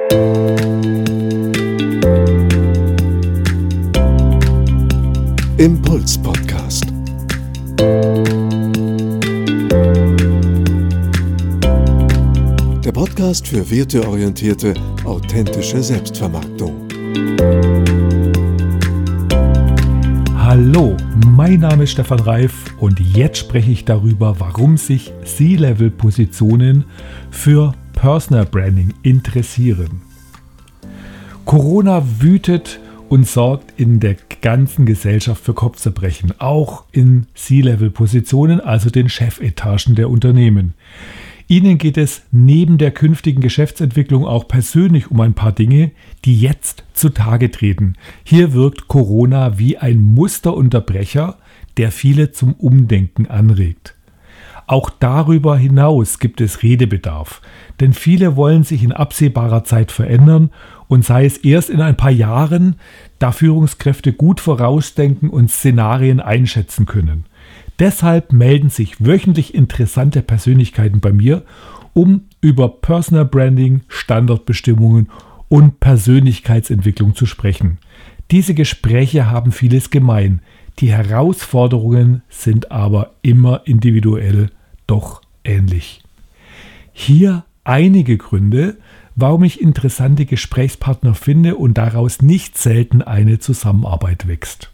Impuls Podcast. Der Podcast für werteorientierte, authentische Selbstvermarktung. Hallo, mein Name ist Stefan Reif und jetzt spreche ich darüber, warum sich C-Level-Positionen für Personal Branding interessieren. Corona wütet und sorgt in der ganzen Gesellschaft für Kopfzerbrechen, auch in C-Level-Positionen, also den Chefetagen der Unternehmen. Ihnen geht es neben der künftigen Geschäftsentwicklung auch persönlich um ein paar Dinge, die jetzt zutage treten. Hier wirkt Corona wie ein Musterunterbrecher, der viele zum Umdenken anregt. Auch darüber hinaus gibt es Redebedarf, denn viele wollen sich in absehbarer Zeit verändern und sei es erst in ein paar Jahren, da Führungskräfte gut vorausdenken und Szenarien einschätzen können. Deshalb melden sich wöchentlich interessante Persönlichkeiten bei mir, um über Personal Branding, Standortbestimmungen und Persönlichkeitsentwicklung zu sprechen. Diese Gespräche haben vieles gemein. Die Herausforderungen sind aber immer individuell, doch ähnlich. Hier einige Gründe, warum ich interessante Gesprächspartner finde und daraus nicht selten eine Zusammenarbeit wächst.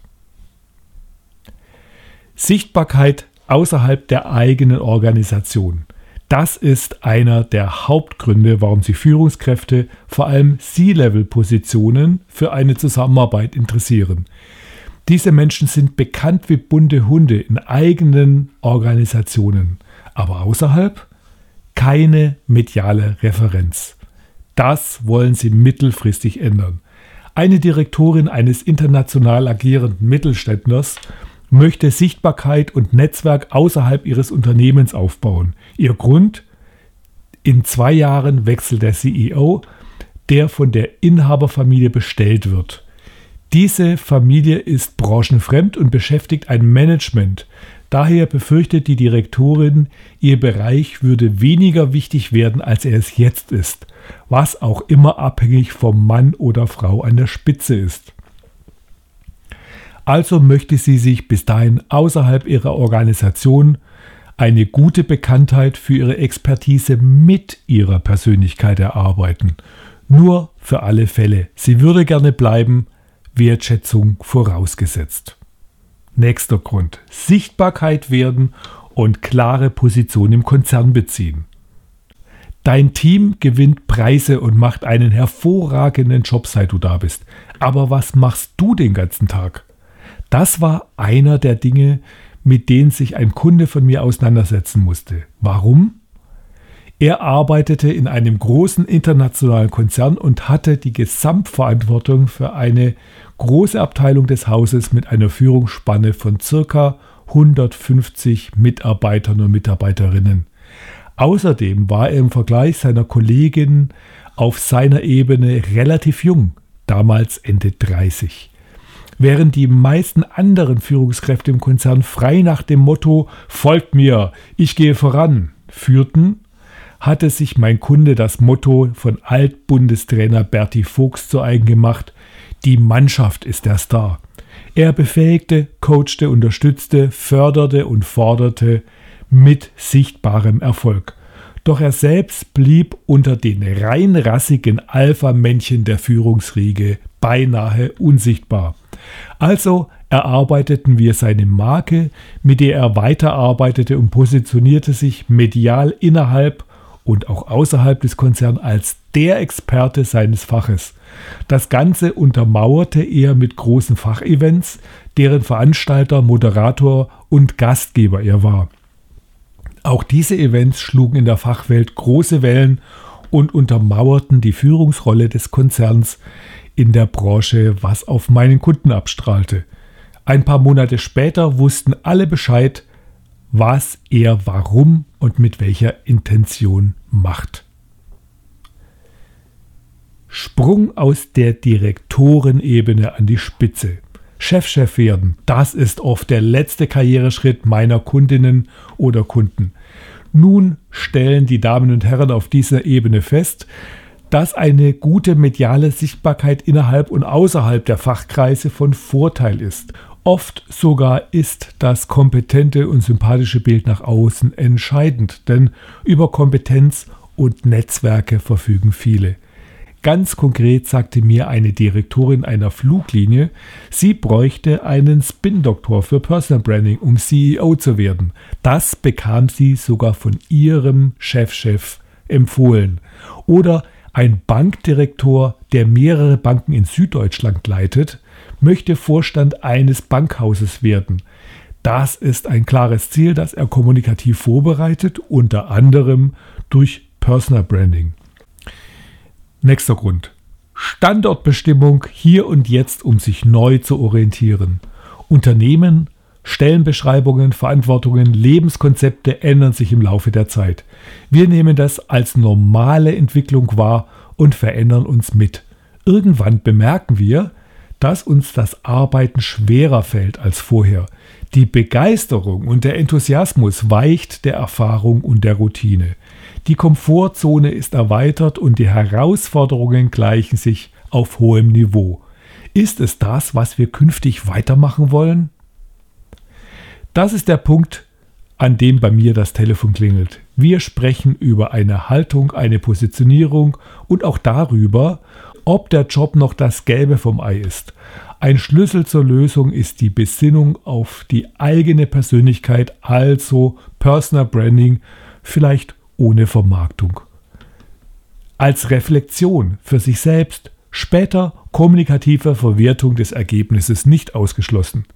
Sichtbarkeit außerhalb der eigenen Organisation. Das ist einer der Hauptgründe, warum sich Führungskräfte, vor allem C-Level-Positionen, für eine Zusammenarbeit interessieren. Diese Menschen sind bekannt wie bunte Hunde in eigenen Organisationen, aber außerhalb keine mediale Referenz. Das wollen sie mittelfristig ändern. Eine Direktorin eines international agierenden Mittelständlers möchte Sichtbarkeit und Netzwerk außerhalb ihres Unternehmens aufbauen. Ihr Grund? In 2 Jahren wechselt der CEO, der von der Inhaberfamilie bestellt wird. Diese Familie ist branchenfremd und beschäftigt ein Management. Daher befürchtet die Direktorin, ihr Bereich würde weniger wichtig werden, als er es jetzt ist, was auch immer abhängig vom Mann oder Frau an der Spitze ist. Also möchte sie sich bis dahin außerhalb ihrer Organisation eine gute Bekanntheit für ihre Expertise mit ihrer Persönlichkeit erarbeiten. Nur für alle Fälle. Sie würde gerne bleiben, Wertschätzung vorausgesetzt. Nächster Grund. Sichtbarkeit werden und klare Position im Konzern beziehen. Dein Team gewinnt Preise und macht einen hervorragenden Job, seit du da bist. Aber was machst du den ganzen Tag? Das war einer der Dinge, mit denen sich ein Kunde von mir auseinandersetzen musste. Warum? Er arbeitete in einem großen internationalen Konzern und hatte die Gesamtverantwortung für eine große Abteilung des Hauses mit einer Führungsspanne von ca. 150 Mitarbeitern und Mitarbeiterinnen. Außerdem war er im Vergleich seiner Kolleginnen auf seiner Ebene relativ jung, damals Ende 30. Während die meisten anderen Führungskräfte im Konzern frei nach dem Motto „Folgt mir, ich gehe voran" führten, hatte sich mein Kunde das Motto von Altbundestrainer Berti Vogts zu eigen gemacht: Die Mannschaft ist der Star. Er befähigte, coachte, unterstützte, förderte und forderte mit sichtbarem Erfolg. Doch er selbst blieb unter den reinrassigen Alpha-Männchen der Führungsriege beinahe unsichtbar. Also erarbeiteten wir seine Marke, mit der er weiterarbeitete und positionierte sich medial innerhalb und auch außerhalb des Konzerns als der Experte seines Faches. Das Ganze untermauerte er mit großen Fachevents, deren Veranstalter, Moderator und Gastgeber er war. Auch diese Events schlugen in der Fachwelt große Wellen und untermauerten die Führungsrolle des Konzerns in der Branche, was auf meinen Kunden abstrahlte. Ein paar Monate später wussten alle Bescheid, was er warum und mit welcher Intention macht. Sprung aus der Direktorenebene an die Spitze. Chef werden, das ist oft der letzte Karriereschritt meiner Kundinnen oder Kunden. Nun stellen die Damen und Herren auf dieser Ebene fest, dass eine gute mediale Sichtbarkeit innerhalb und außerhalb der Fachkreise von Vorteil ist. Oft sogar ist das kompetente und sympathische Bild nach außen entscheidend, denn über Kompetenz und Netzwerke verfügen viele. Ganz konkret sagte mir eine Direktorin einer Fluglinie, sie bräuchte einen Spin-Doktor für Personal Branding, um CEO zu werden. Das bekam sie sogar von ihrem Chefchef empfohlen. Oder ein Bankdirektor, der mehrere Banken in Süddeutschland leitet, möchte Vorstand eines Bankhauses werden. Das ist ein klares Ziel, das er kommunikativ vorbereitet, unter anderem durch Personal Branding. Nächster Grund. Standortbestimmung hier und jetzt, um sich neu zu orientieren. Unternehmen, Stellenbeschreibungen, Verantwortungen, Lebenskonzepte ändern sich im Laufe der Zeit. Wir nehmen das als normale Entwicklung wahr und verändern uns mit. Irgendwann bemerken wir, dass uns das Arbeiten schwerer fällt als vorher. Die Begeisterung und der Enthusiasmus weicht der Erfahrung und der Routine. Die Komfortzone ist erweitert und die Herausforderungen gleichen sich auf hohem Niveau. Ist es das, was wir künftig weitermachen wollen? Das ist der Punkt, an dem bei mir das Telefon klingelt. Wir sprechen über eine Haltung, eine Positionierung und auch darüber, ob der Job noch das Gelbe vom Ei ist. Ein Schlüssel zur Lösung ist die Besinnung auf die eigene Persönlichkeit, also Personal Branding, vielleicht ohne Vermarktung. Als Reflexion für sich selbst, später kommunikative Verwertung des Ergebnisses nicht ausgeschlossen.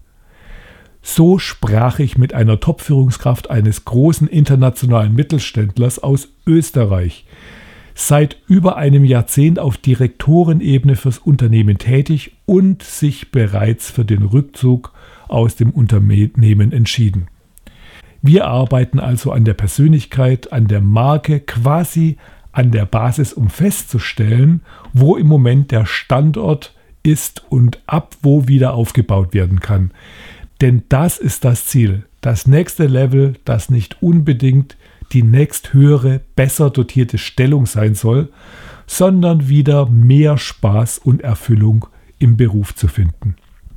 So sprach ich mit einer Top-Führungskraft eines großen internationalen Mittelständlers aus Österreich. Seit über einem Jahrzehnt auf Direktorenebene fürs Unternehmen tätig und sich bereits für den Rückzug aus dem Unternehmen entschieden. Wir arbeiten also an der Persönlichkeit, an der Marke, quasi an der Basis, um festzustellen, wo im Moment der Standort ist und ab wo wieder aufgebaut werden kann. Denn das ist das Ziel. Das nächste Level, das nicht unbedingt die nächsthöhere, besser dotierte Stellung sein soll, sondern wieder mehr Spaß und Erfüllung im Beruf zu finden.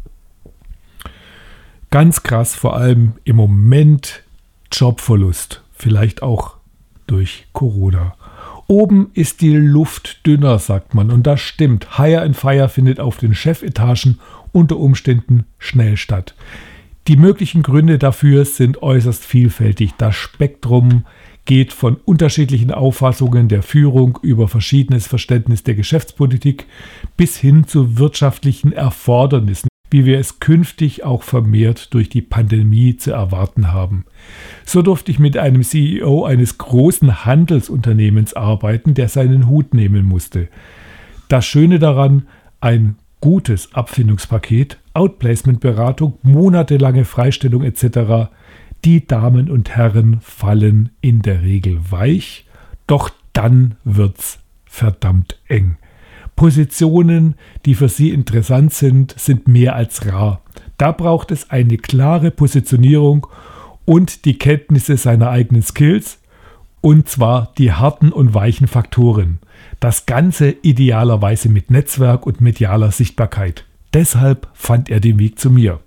Ganz krass, vor allem im Moment Jobverlust, vielleicht auch durch Corona. Oben ist die Luft dünner, sagt man, und das stimmt. Hire and Fire findet auf den Chefetagen unter Umständen schnell statt. Die möglichen Gründe dafür sind äußerst vielfältig. Das Spektrum geht von unterschiedlichen Auffassungen der Führung über verschiedenes Verständnis der Geschäftspolitik bis hin zu wirtschaftlichen Erfordernissen, wie wir es künftig auch vermehrt durch die Pandemie zu erwarten haben. So durfte ich mit einem CEO eines großen Handelsunternehmens arbeiten, der seinen Hut nehmen musste. Das Schöne daran, ein gutes Abfindungspaket, Outplacement-Beratung, monatelange Freistellung etc. Die Damen und Herren fallen in der Regel weich, doch dann wird's verdammt eng. Positionen, die für Sie interessant sind, sind mehr als rar. Da braucht es eine klare Positionierung und die Kenntnisse seiner eigenen Skills, und zwar die harten und weichen Faktoren. Das Ganze idealerweise mit Netzwerk und medialer Sichtbarkeit. Deshalb fand er den Weg zu mir.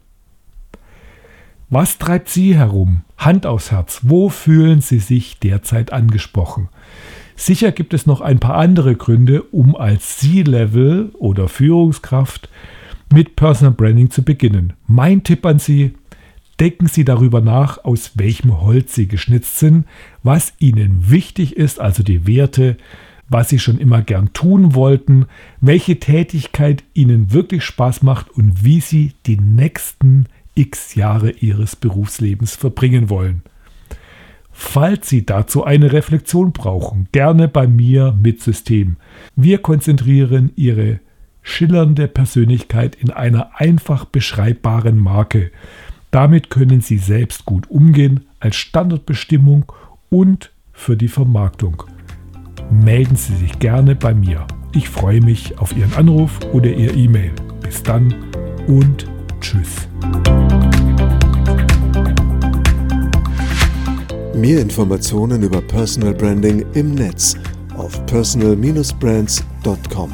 Was treibt Sie herum? Hand aufs Herz, wo fühlen Sie sich derzeit angesprochen? Sicher gibt es noch ein paar andere Gründe, um als C-Level oder Führungskraft mit Personal Branding zu beginnen. Mein Tipp an Sie: Denken Sie darüber nach, aus welchem Holz Sie geschnitzt sind, was Ihnen wichtig ist, also die Werte, was Sie schon immer gern tun wollten, welche Tätigkeit Ihnen wirklich Spaß macht und wie Sie die nächsten x Jahre Ihres Berufslebens verbringen wollen. Falls Sie dazu eine Reflexion brauchen, gerne bei mir mit System. Wir konzentrieren Ihre schillernde Persönlichkeit in einer einfach beschreibbaren Marke. Damit können Sie selbst gut umgehen als Standortbestimmung und für die Vermarktung. Melden Sie sich gerne bei mir. Ich freue mich auf Ihren Anruf oder Ihr E-Mail. Bis dann und tschüss. Mehr Informationen über Personal Branding im Netz auf personal-brands.com.